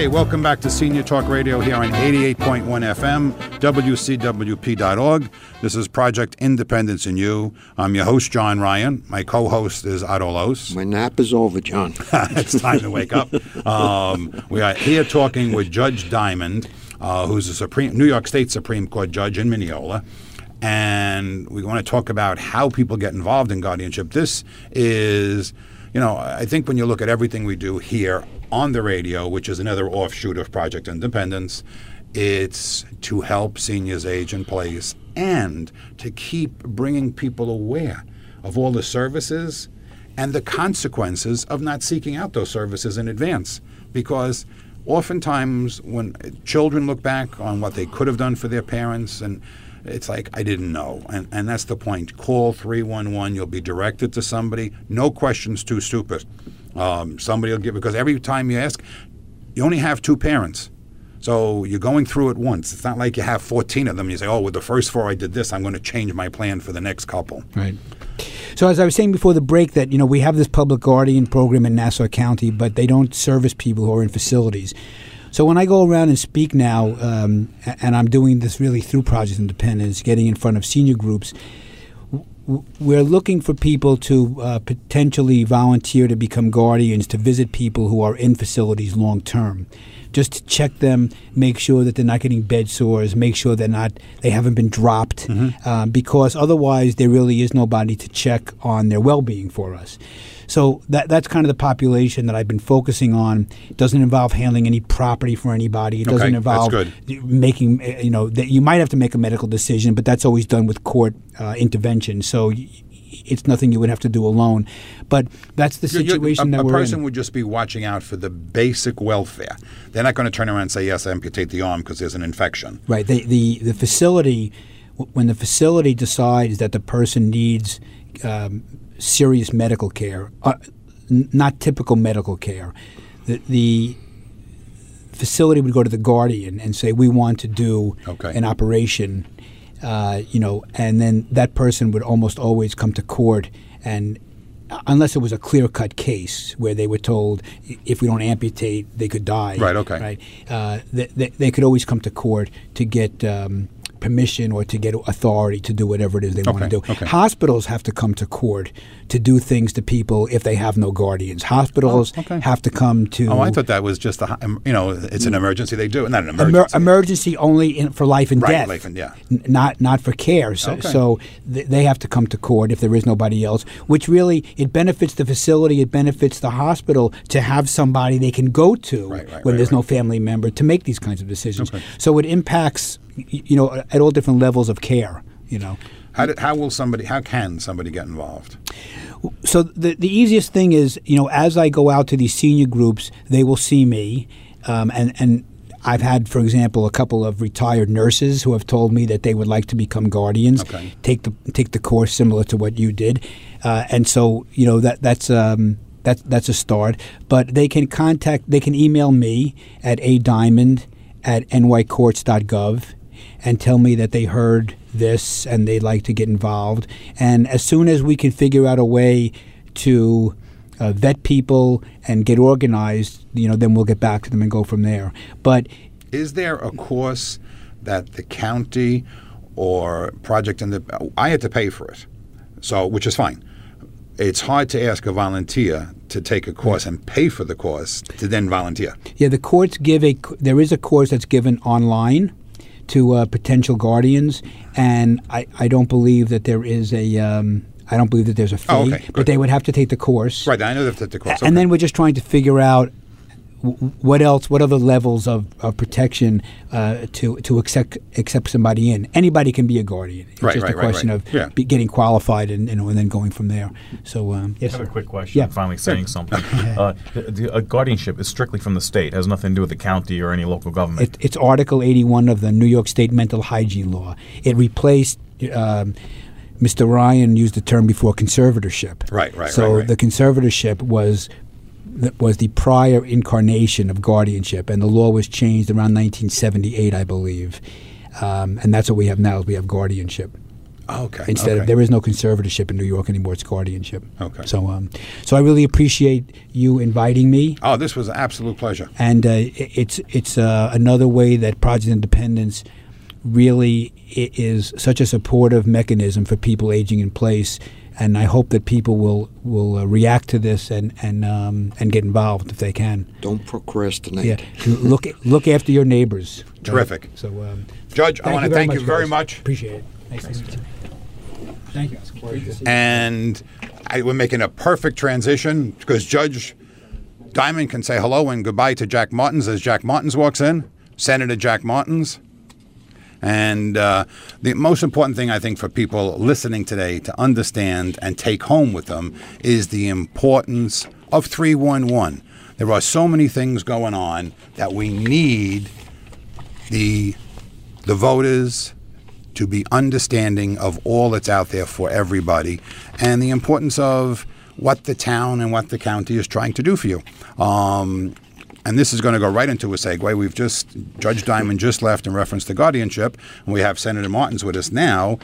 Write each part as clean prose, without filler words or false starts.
Hey, welcome back to Senior Talk Radio here on 88.1 FM, WCWP.org. This is Project Independence in You. I'm your host, John Ryan. My co-host is Otto Los. My nap is over, John. It's time to wake up. We are here talking with Judge Diamond, who's a New York State Supreme Court judge in Mineola. And we want to talk about how people get involved in guardianship. This is, I think when you look at everything we do here on the radio, which is another offshoot of Project Independence, it's to help seniors age in place and to keep bringing people aware of all the services and the consequences of not seeking out those services in advance. Because oftentimes when children look back on what they could have done for their parents, and it's like, I didn't know. And that's the point. Call 311. You'll be directed to somebody. No questions too stupid. Somebody will give, because every time you ask, you only have two parents. So you're going through it once. It's not like you have 14 of them. You say, oh, with the first 4 I did this, I'm going to change my plan for the next couple. Right. So as I was saying before the break that, we have this public guardian program in Nassau County, but they don't service people who are in facilities. So when I go around and speak now, and I'm doing this really through Project Independence, getting in front of senior groups, we're looking for people to potentially volunteer to become guardians, to visit people who are in facilities long term, just to check them, make sure that they're not getting bed sores, make sure they haven't been dropped, because otherwise there really is nobody to check on their well-being for us. So that's kind of the population that I've been focusing on. It doesn't involve handling any property for anybody. It doesn't involve making, that you might have to make a medical decision, but that's always done with court intervention. So it's nothing you would have to do alone. But that's the situation that we're in. A person would just be watching out for the basic welfare. They're not going to turn around and say, yes, amputate the arm because there's an infection. Right. The facility, when the facility decides that the person needs serious medical care, not typical medical care, the facility would go to the guardian and say, we want to do an operation, and then that person would almost always come to court, and unless it was a clear-cut case where they were told if we don't amputate, they could die. Right, okay. Right? They could always come to court to get permission or to get authority to do whatever it is they want to do. Okay. Hospitals have to come to court to do things to people if they have no guardians. Hospitals have to come to... Oh, I thought that was just, it's an emergency they do. Not an emergency. Emergency only for life and death. Life and, yeah. Not for care. So they have to come to court if there is nobody else, which really, it benefits the facility, it benefits the hospital to have somebody they can go to when there's no family member to make these kinds of decisions. Okay. So it impacts, at all different levels of care, How can somebody get involved? So the easiest thing is, as I go out to these senior groups, they will see me, and I've had, for example, a couple of retired nurses who have told me that they would like to become guardians, take the course similar to what you did, and so that's a start. But they can email me at adiamond@nycourts.gov. and tell me that they heard this and they'd like to get involved. And as soon as we can figure out a way to vet people and get organized, then we'll get back to them and go from there. But is there a course that the county or Project I had to pay for it, which is fine. It's hard to ask a volunteer to take a course and pay for the course to then volunteer. Yeah, the courts there is a course that's given online to potential guardians, and I don't believe that there is a I don't believe that there's a fee, but they would have to take the course. Right, I know they have to take the course. And then we're just trying to figure out what other levels of protection to accept somebody in. Anybody can be a guardian. It's just a question of getting qualified and then going from there. So, yes, I have a quick question. Yeah. Finally saying something. A guardianship is strictly from the state. It has nothing to do with the county or any local government. It's Article 81 of the New York State Mental Hygiene Law. It replaced... Mr. Ryan used the term before conservatorship. Right. So the conservatorship was the prior incarnation of guardianship, and the law was changed around 1978, I believe. And that's what we have now, is we have guardianship. Okay. Instead of, there is no conservatorship in New York anymore; it's guardianship. Okay. So, so I really appreciate you inviting me. Oh, this was an absolute pleasure. And it's another way that Project Independence really is such a supportive mechanism for people aging in place. And I hope that people will react to this and get involved if they can. Don't procrastinate. Yeah, look after your neighbors. Terrific. So, Judge, I want to thank you very much. Appreciate it. Nice to meet you. Thank you. And we're making a perfect transition because Judge Diamond can say hello and goodbye to Jack Martins as Jack Martins walks in, Senator Jack Martins. And the most important thing, I think, for people listening today to understand and take home with them is the importance of 311. There are so many things going on that we need the voters to be understanding of all that's out there for everybody and the importance of what the town and what the county is trying to do for you. And this is going to go right into a segue. Judge Diamond just left in reference to guardianship, and we have Senator Martins with us now,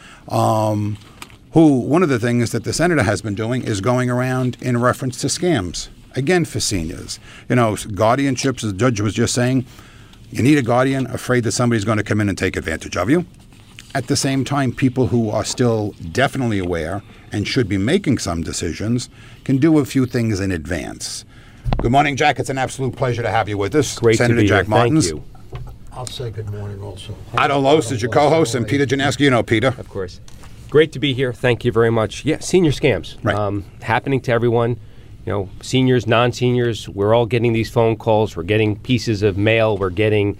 who one of the things that the senator has been doing is going around in reference to scams, again, for seniors. You know, guardianships, as the judge was just saying, you need a guardian afraid that somebody's going to come in and take advantage of you. At the same time, people who are still definitely aware and should be making some decisions can do a few things in advance. Good morning, Jack. It's an absolute pleasure to have you with us. Great Senator to be Jack here. Martins. Thank you. I'll say good morning also. Otto Los is your co-host, and Peter Janeski. You know Peter. Of course. Great to be here. Thank you very much. Yeah, senior scams. Right. Happening to everyone. You know, seniors, non-seniors, we're all getting these phone calls. We're getting pieces of mail. We're getting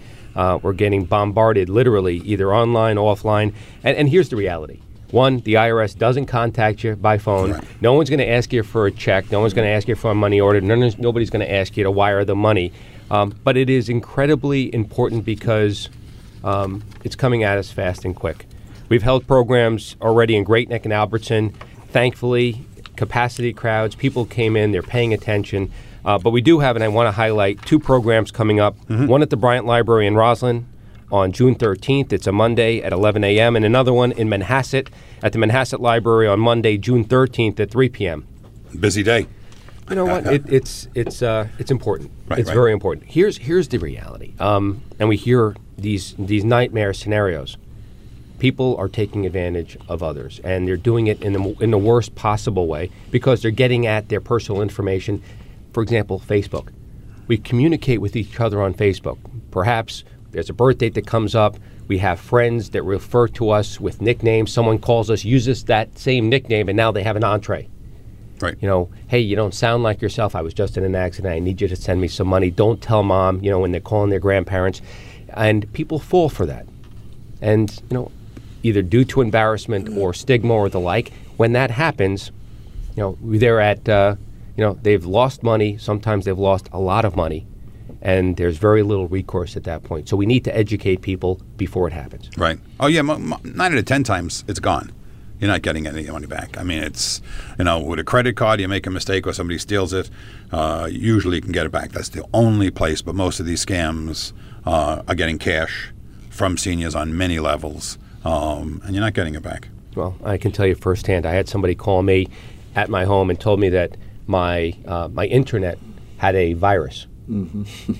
bombarded, literally, either online, offline. And here's the reality. One, the IRS doesn't contact you by phone. Right. No one's going to ask you for a check. No one's going to ask you for a money order. Nobody's going to ask you to wire the money. But it is incredibly important because it's coming at us fast and quick. We've held programs already in Great Neck and Albertson. Thankfully, capacity crowds, people came in, they're paying attention. But we do have, and I want to highlight, 2 programs coming up. Mm-hmm. One at the Bryant Library in Roslyn on June 13th. It's a Monday at 11 a.m. And another one in Manhasset at the Manhasset Library on Monday, June 13th at 3 p.m. Busy day. You know what? It's important. Right, it's very important. Here's the reality. And we hear these nightmare scenarios. People are taking advantage of others, and they're doing it in the worst possible way because they're getting at their personal information. For example, Facebook. We communicate with each other on Facebook. Perhaps there's a birth date that comes up. We have friends that refer to us with nicknames. Someone calls us, uses that same nickname, and now they have an entree. Right. You know, hey, you don't sound like yourself. I was just in an accident. I need you to send me some money. Don't tell mom, when they're calling their grandparents. And people fall for that. And, either due to embarrassment or stigma or the like, when that happens, they're at, they've lost money. Sometimes they've lost a lot of money. And there's very little recourse at that point. So we need to educate people before it happens. Right. Oh, yeah. 9 out of 10 times it's gone. You're not getting any money back. I mean, it's, with a credit card, you make a mistake or somebody steals it, usually you can get it back. That's the only place. But most of these scams are getting cash from seniors on many levels, and you're not getting it back. Well, I can tell you firsthand. I had somebody call me at my home and told me that my internet had a virus. Mm-hmm.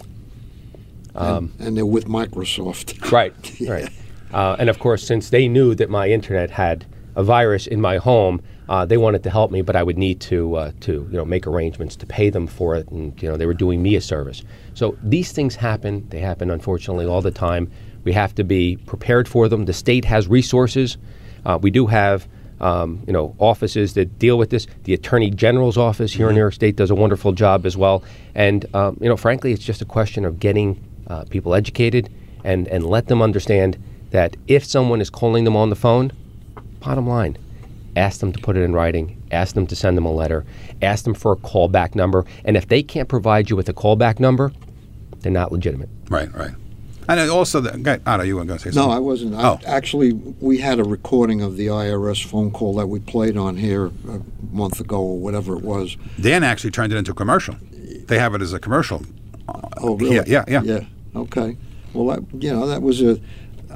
And they're with Microsoft. Right, right. And of course, since they knew that my internet had a virus in my home, they wanted to help me, but I would need to make arrangements to pay them for it, and they were doing me a service. So these things happen. They happen, unfortunately, all the time. We have to be prepared for them. The state has resources. We do have offices that deal with this. The Attorney General's office here in New York State does a wonderful job as well. And frankly, it's just a question of getting people educated and let them understand that if someone is calling them on the phone, bottom line, ask them to put it in writing, ask them to send them a letter, ask them for a callback number. And if they can't provide you with a callback number, they're not legitimate. Right, right. And also, Otto, you were going to say something? No, I wasn't. Actually, we had a recording of the IRS phone call that we played on here a month ago or whatever it was. Dan actually turned it into a commercial. They have it as a commercial. Oh, really? Yeah. Yeah. Okay. Well, that was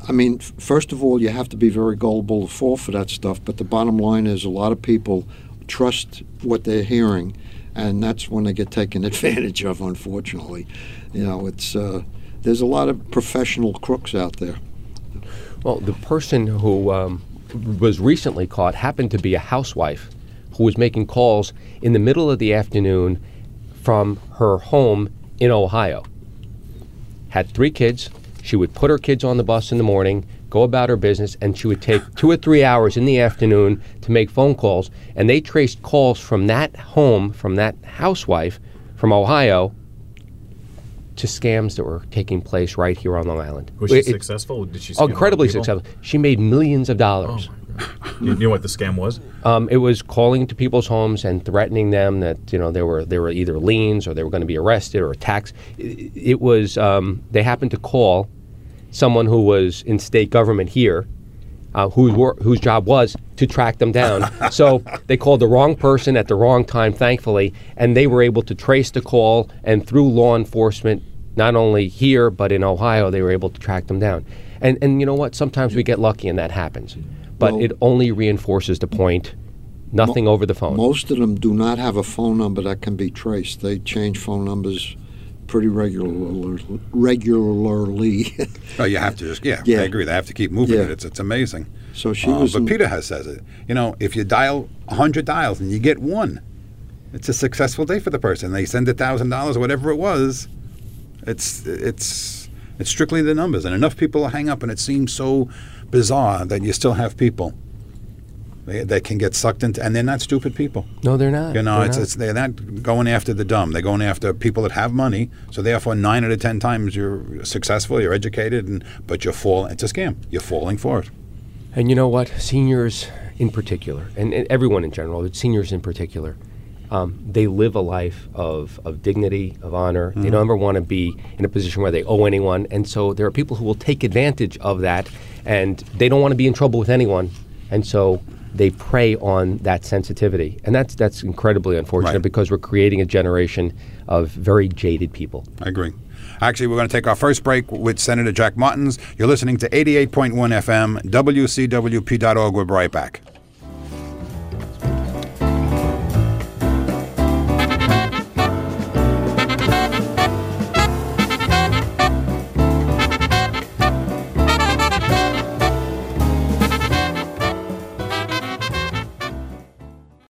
I mean, first of all, you have to be very gullible to fall for that stuff. But the bottom line is a lot of people trust what they're hearing, and that's when they get taken advantage of, unfortunately. It's there's a lot of professional crooks out there. Well, the person who was recently caught happened to be a housewife who was making calls in the middle of the afternoon from her home in Ohio. Had 3 kids. She would put her kids on the bus in the morning, go about her business, and she would take 2 or 3 hours in the afternoon to make phone calls. And they traced calls from that home, from that housewife from Ohio, to scams that were taking place right here on Long Island. Was she successful? Did she scam incredibly people? successful. She made millions of dollars. Oh my God. You know what the scam was? It was calling to people's homes and threatening them that they were either liens or they were going to be arrested or taxed. It was they happened to call someone who was in state government here, whose job was to track them down. So they called the wrong person at the wrong time, thankfully, and they were able to trace the call, and through law enforcement, not only here but in Ohio, they were able to track them down. And you know what? Sometimes we get lucky and that happens. But it only reinforces the point, nothing over the phone. Most of them do not have a phone number that can be traced. They change phone numbers pretty regularly. Oh, you have to just, I agree. They have to keep moving it. It's amazing. So she was. But Peter says it. If you dial 100 dials and you get one, it's a successful day for the person. They send $1,000 or whatever it was. It's strictly the numbers, and enough people hang up, and it seems so bizarre that you still have people that can get sucked into, and they're not stupid people. No, they're not. They're not going after the dumb. They're going after people that have money. So therefore, 9 out of 10 times you're successful, you're educated, but you're falling. It's a scam. You're falling for it. And you know what? Seniors in particular, and everyone in general, but seniors in particular, they live a life of dignity, of honor. Mm-hmm. They don't ever want to be in a position where they owe anyone. And so there are people who will take advantage of that, and they don't want to be in trouble with anyone. And so they prey on that sensitivity. And that's incredibly unfortunate because we're creating a generation of very jaded people. I agree. Actually, we're going to take our first break with Senator Jack Martins. You're listening to 88.1 FM, WCWP.org. We'll be right back.